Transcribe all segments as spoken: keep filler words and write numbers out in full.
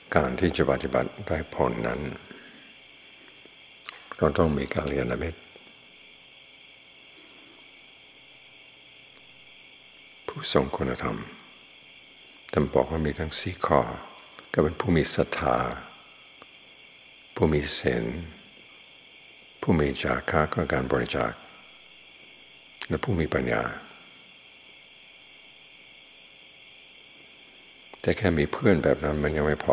การที่จะปฏิบัติได้ผลนั้นเราต้องมีกัลยาณมิตรผู้ทรงคุณธรรมท่านบอกว่ามีทั้งสี่ข้อก็เป็นผู้มีศรัทธาผู้มีศีลผู้มีจาคะก็การบริจาคและผู้มีปัญญาแต่แค่มีเพื่อนแบบนั้นมันยังไม่พอ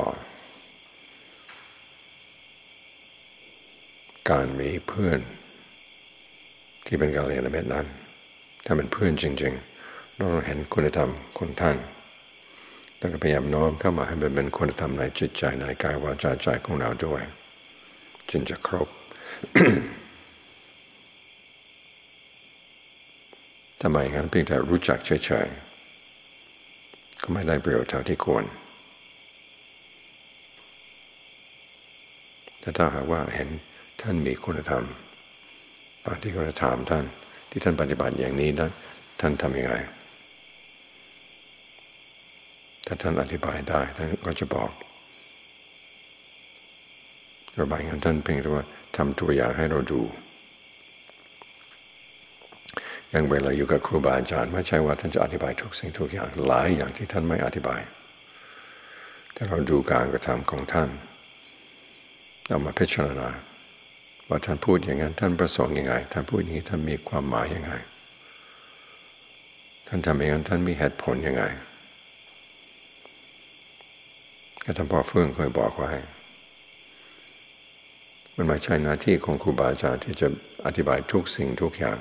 การมีเพื่อนที่เป็นกัลยาณมิตรนั้นถ้าเป็นเพื่อนจริงๆเราต้องเห็นคุณธรรมของท่านแล้วก็พยายามน้อมเข้ามาให้มันเป็นคุณธรรมในจิตใจในกายวาจาใจของเราด้วยจึงจะครบ ทำไมงั้นเพียงแต่รู้จักเฉยๆก็ไม่ได้ประโยชน์เท่าที่ควรแต่ถ้าหากว่าเห็นท่านมีคุณธรรมบางที่ก็จะถามท่านที่ท่านปฏิบัติอย่างนี้นะท่านทำยังไงถ้าท่านอธิบายได้ท่านก็จะบอกระบายงานท่านเพียงแต่ว่าทำตัวอย่างให้เราดูอย่างเวลาอยู่กับครูบาอาจารย์ไม่ใช่ว่าท่านจะอธิบายทุกสิ่งทุกอย่างหลายอย่างที่ท่านไม่อธิบายแต่เราดูการกระทำของท่านเรามาพิจารณาว่าท่านพูดอย่างนั้นท่านประสงค์ยังไงท่านพูดอย่างนี้ท่านมีความหมายยังไงท่านทำอย่างนั้นท่านมีเหตุผลยังไงก็ท่านพ่อเฟื่องเคยบอกไว้มันไม่ใช่หน้าที่ของครูบาอาจารย์ที่จะอธิบายทุกสิ่งทุกอย่าง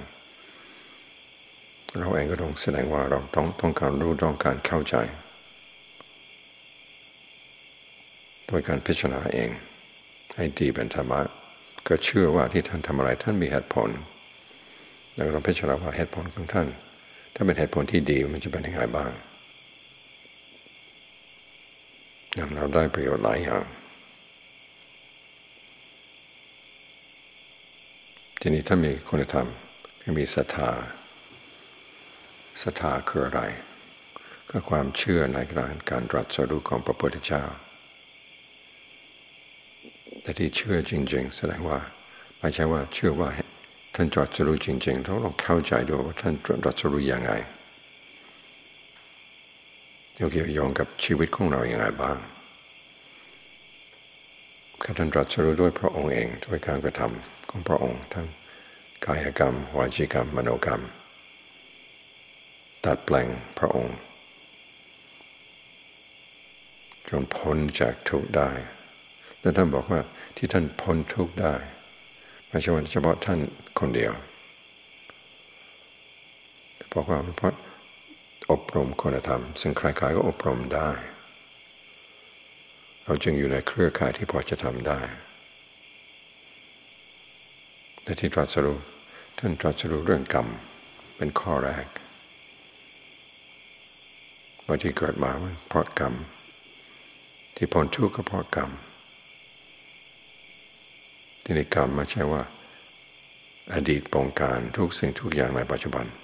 เราเองก็ต้องแสดงว่าเราต้องต้องการรู้ต้องการเข้าใจโดยการพิจารณาเองให้ดีเป็นธรรมะก็เชื่อว่าที่ท่านทำอะไรท่านมีเหตุผลแล้วเราพิจารณาว่าเหตุผลของท่านถ้าเป็นเหตุผลที่ดีมันจะเป็นยังไงบ้างนำเราได้ประโยชน์หลายอย่างทีนี้ถ้ามีคุณธรรมมีศรัทธาศรัทธาคืออะไรก็ความเชื่อในการการตรัสรู้ของพระพุทธเจ้าแต่ที่เชื่อจริงๆแสดงว่าไม่ใช่ว่าเชื่อว่าท่านตรัสรู้จริงๆต้องลองเข้าใจด้วยว่าท่านตรัสรู้ยังไงเกี่ยวโยงกับชีวิตของเราอย่างไรบ้างท่านตรัสรู้ด้วยพระองค์เองด้วยการกระทำของพระองค์ทั้งกายกรรมวาจีกรรมมโนกรรมตัดแปลงพระองค์จนพ้นจากทุกข์ได้และท่านบอกว่าที่ท่านพ้นทุกข์ได้ไม่ใช่ว่าเฉพาะท่านคนเดียวแต่บอกว่าเพราะอบรมคุณธรรมซึ่งใครๆก็อบรมได้เราจึงอยู่ในเครือข่ายที่พอจะทำได้แต่ที่ตรัสรู้ท่านตรัสรู้เรื่องกรรมเป็นข้อแรกว่าที่เกิดมาเพราะกรรมที่พ้นทุกข์ก็เพราะกรรมที่ในกรรมไม่ใช่ว่าอดีตปองการทุกสิ่งทุกอย่างในปัจจุบัน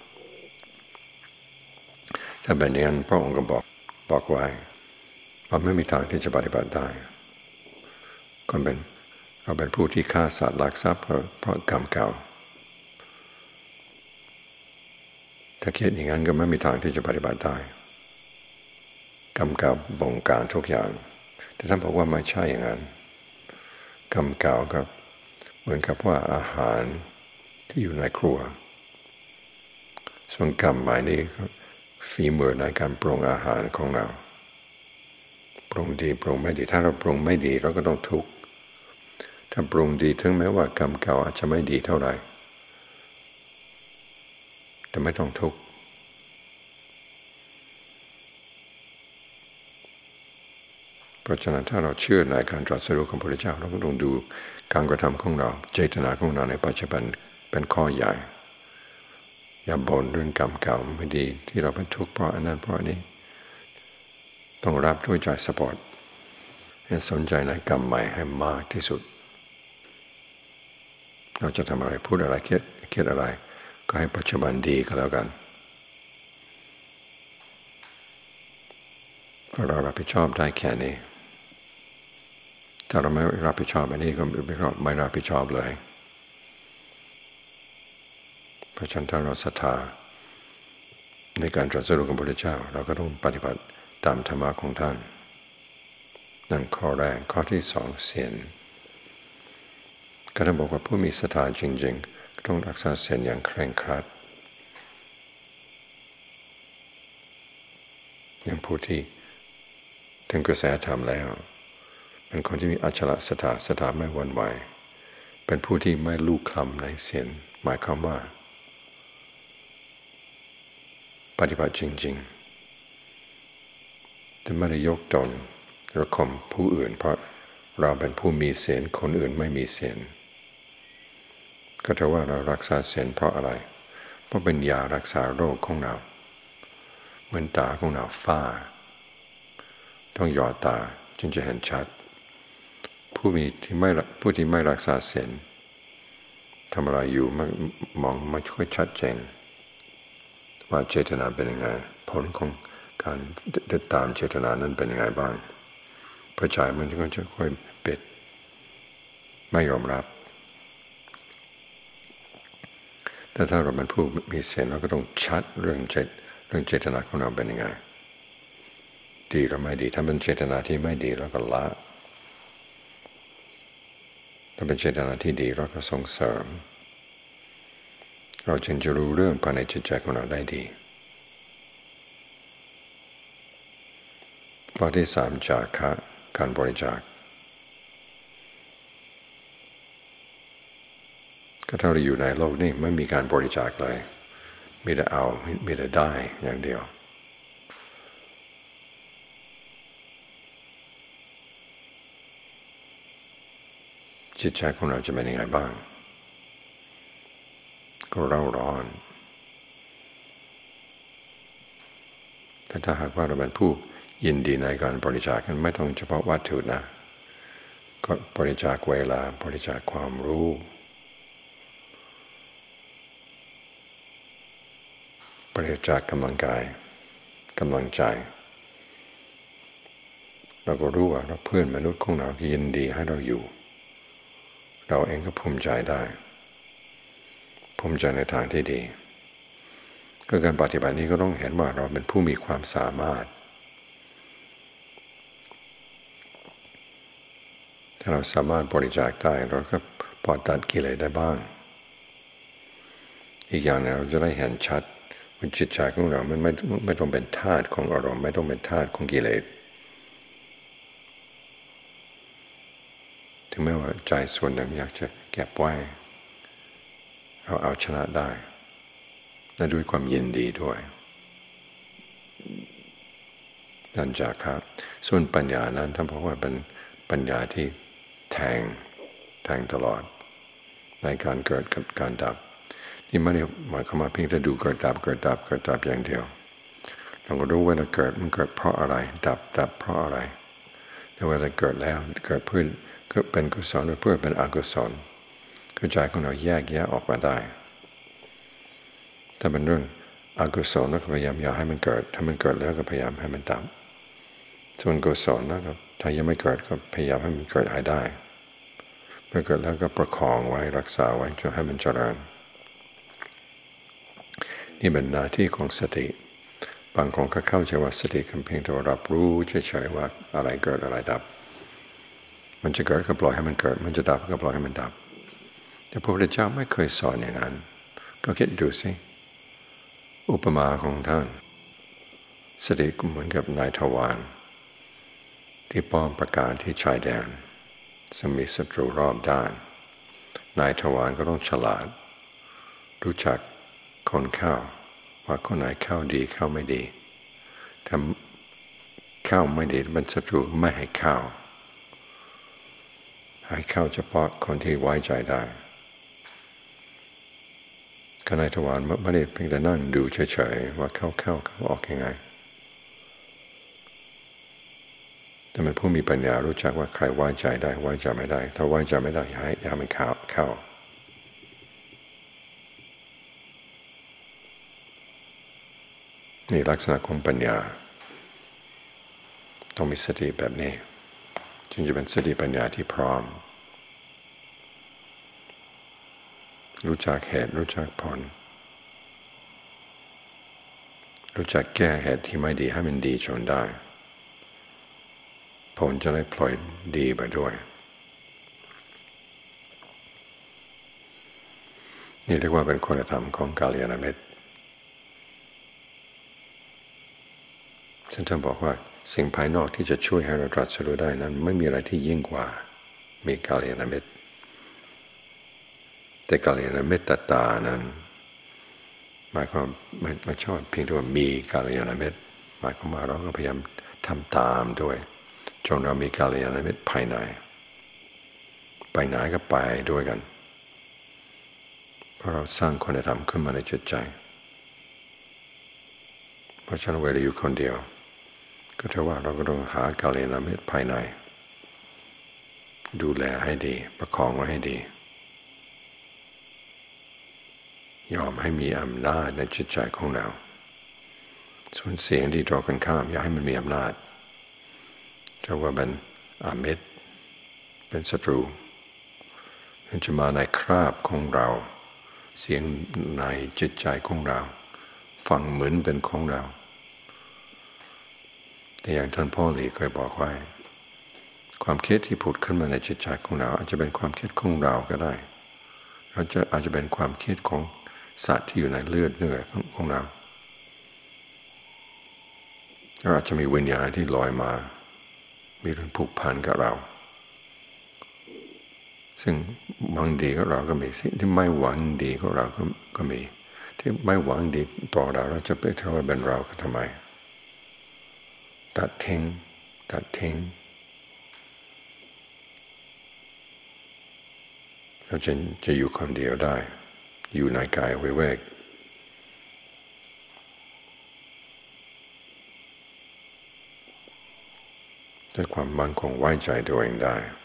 ถ้าแบบนี้พระองค์ก็บอกบอกไว้ว่าไม่มีทางที่จะปฏิบัติได้คนเป็นเราเป็นผู้ที่ฆ่าสัตว์ลักทรัพย์เพราะกรรมเก่าถ้าคิดอย่างนั้นก็ไม่มีทางที่จะปฏิบัติได้กรรมเก่าบงการทุกอย่างแต่ท่านบอกว่าไม่ใช่อย่างนั้นกรรมเก่าก็เหมือนกับว่าอาหารที่อยู่ในครัวส่วนกรรมใหม่นี้ฝีมือในการปรุงอาหารของเราปรุงดีปรุงไม่ดีถ้าเราปรุงไม่ดีเราก็ต้องทุกข์ถ้าปรุงดีถึงแม้ว่ากรรมเก่าอาจจะไม่ดีเท่าไหร่แต่ไม่ต้องทุกข์เพราะฉะนั้นถ้าเราเชื่อในการตรัสรู้ของพระพุทธเจ้าเราก็ต้องดูการกระทำของเราเจตนาของเราในปัจจุบันเป็นข้อใหญ่อย่าบ่นเรื่องกรรมเก่าไม่ดีที่เราเป็นทุกข์เพราะอันนั้นเพราะอันนี้ต้องรับด้วยใจสปอร์ตให้สนใจในกรรมใหม่ให้มากที่สุดเราจะทำอะไรพูดอะไรคิดคิดอะไรก็ให้ปัจจุบันดีก็แล้วกันเพราะเรารับผิดชอบได้แค่นี้ถ้าเราไม่รับผิดชอบอันนี้ก็ไม่รับผิดชอบเลยเพราะฉะนั้นถ้าเราศรัทธาในการตรัสรู้ของพระพุทธเจ้าเราก็ต้องปฏิบัติตามธรรมะของท่านนั่นข้อแรกข้อที่สองศีลก็ต้องบอกว่าผู้มีศรัทธาจริงๆก็ต้องรักษาศีลอย่างเคร่งครัดอย่างผู้ที่ถึงกระแสธรรมแล้วเป็นคนที่มีอัจฉริศรัทธาศรัทธาไม่หวั่นไหวเป็นผู้ที่ไม่ลูกคลำในศีลหมายความว่าปฏิบัติจริงๆแต่ไม่ได้ยกตนระข่มผู้อื่นเพราะเราเป็นผู้มีศีลคนอื่นไม่มีศีลก็ถือว่าเรารักษาศีลเพราะอะไรเพราะเป็นยารักษาโรคของเราเหมือนตาของเราฝ้าต้องหยอดตาจึงจะเห็นชัดผู้มีที่ไม่ผู้ที่ไม่รักษาศีลทำอะไรอยู่มองไม่ค่อยชัดเจนว่าเจตนาเป็นยังไงผลของการติดตามเจตนานั้นเป็นยังไงบ้างพระใจมันก็จะค่อยปิดไม่ยอมรับแต่ถ้าเราเป็นผู้มีศีลเราก็ต้องชัดเรื่องเจตเรื่องเจตนาของเราเป็นยังไงดีหรือไม่ดีถ้าเป็นเจตนาที่ไม่ดีเราก็ละถ้าเป็นเจตนาที่ดีเราก็ส่งเสริมเราจึงจะรู้เรื่องภายในจิตใจของเราได้ดีข้อที่สามจาคะการบริจาคก็ถ้าเราอยู่ในโลกนี้ไม่มีการบริจาคเลยมีแต่เอามีแต่ได้อย่างเดียวจิตใจของเราจะเป็นยังไงบ้างก็เร่าร้อนแต่ถ้าหากว่าเราเป็นผู้ยินดีในการบริจาคกันไม่ต้องเฉพาะวัตถุนะก็บริจาคเวลาบริจาคความรู้บริจาคกำลังกายกำลังใจเราก็รู้ว่าเราเพื่อนมนุษย์ของเรายินดีให้เราอยู่เราเองก็ภูมิใจได้ภูมิใจในทางที่ดีก็การปฏิบัตินี้ก็ต้องเห็นว่าเราเป็นผู้มีความสามารถถ้าเราสามารถบริจาคได้เราก็ปลดตัดกิเลสได้บ้างอีกอย่างนึงเราจะได้เห็นชัดว่าจิตใจของเรามันไม่ไม่ต้องเป็นทาสของอารมณ์ไม่ต้องเป็นทาสของกิเลสถึงแม้ว่าใจส่วนหนึ่งอยากจะเก็บไว้เราเอาชนะได้และด้วยความยินดีด้วยนั่นจาคะส่วนปัญญานั้นท่านบอกว่าเป็นปัญญาที่แทงแทงตลอดในการเกิดกับการดับนี่ไม่ได้หมายความว่าเพียงแต่ดูเกิดดับเกิดดับเกิดดับอย่างเดียวเราก็รู้ว่าเราเกิดมันเกิดเพราะอะไรดับดับเพราะอะไรแต่เวลาเกิดแล้วเกิดเพื่อก็เป็นกุศลหรือเพื่อเป็นอกุศลคือใจของเราแยกแยะออกมาได้ถ้าเป็นเรื่องอกุศลเราก็พยายามอย่าให้มันเกิดถ้ามันเกิดแล้วก็พยายามให้มันดับส่วนกุศลนะครับถ้ายังไม่เกิดก็พยายามให้มันเกิดให้ได้เมื่อเกิดแล้วก็ประคองไว้รักษาไว้จนให้มันเจริญนี่เป็นหน้าที่ของสติบางคนก็เข้าใจว่าสติคือเพียงแต่รับรู้เฉยๆว่าอะไรเกิดอะไรดับมันจะเกิดก็ปล่อยให้มันเกิดมันจะดับก็ปล่อยให้มันดับแต่พระพุทธเจ้าไม่เคยสอนอย่างนั้นก็คิดดูสิอุปมาของท่านสติก็เหมือนกับนายทวารที่ป้อมปราการที่ชายแดนซึ่งมีศัตรูรอบด้านนายทวารก็ต้องฉลาดรู้จักคนเข้าว่าคนไหนเข้าดีเข้าไม่ดีถ้าเข้าไม่ดีมันศัตรูไม่ให้เข้าให้เข้าเฉพาะคนที่ไว้ใจได้ก็นายทวารไม่ได้เพียงแต่นั่งดูเฉยๆว่าเข้าเข้าเข้าออกยังไงแต่มันผู้มีปัญญารู้จักว่าใครไว้ใจได้ไว้ใจไม่ได้ถ้าไว้ใจไม่ได้อย่าให้อย่ามันเข้าเข้านี่ลักษณะของปัญญาต้องมีสติแบบนี้จึงจะเป็นสติปัญญาที่พร้อมรู้จักเหตุรู้จักผลรู้จักแก้เหตุที่ไม่ดีให้มันดีจนได้ผลจะได้พลอยดีไปด้วยนี่เรียกว่าเป็นคุณธรรมของกัลยาณมิตรซึ่งท่านบอกว่าสิ่งภายนอกที่จะช่วยให้เราตรัสรู้ได้นั้นไม่มีอะไรที่ยิ่งกว่ามีกัลยาณมิตรแต่กัลยาณมิตรตานั้นหมายความไม่ไม่ชอบเพียงแต่ว่ามีกัลยาณมิตรหมายความว่าเราก็พยายามทำตามด้วยจนเรามีกัลยาณมิตรภายในไปไหนก็ไปด้วยกันเพราะเราสร้างคุณธรรมขึ้นมาในจิตใจเพราะฉะนั้นเวลาอยู่คนเดียวก็เท่าว่าเราก็ต้องหากัลยาณมิตรภายในดูแลให้ดีประคองไว้ให้ดียอมให้มีอำนาจในจิตใจของเราส่วนเสียงที่ตรงกันข้ามอย่าให้มันมีอำนาจเท่าว่าเป็นอามิตรเป็นศัตรูมันจะมาในคราบของเราเสียงในจิตใจของเราฟังเหมือนเป็นของเราแต่อย่างท่านพ่อหลีเคยบอกไว้ความคิดที่ผุดขึ้นมาในจิตใจของเราอาจจะเป็นความคิดของเราก็ได้อาจจะอาจจะเป็นความคิดของสัตว์ที่อยู่ในเลือดเนื้อของเราเราอาจจะมีวิญญาณที่ลอยมามีเรื่องผูกพันกับเราซึ่งหวังดีกับเราก็มีสิ่งที่ไม่หวังดีกับเราก็ก็มีที่ไม่หวังดีต่อเราเราจะไปเท่าว่าเป็นเราก็ทำไมตัดทิ้งตัดทิ้งเราจะจะอยู่คนเดียวได้อยู่ในกายวิเวกด้วยความมั่นคงไว้ใจตัวเองได้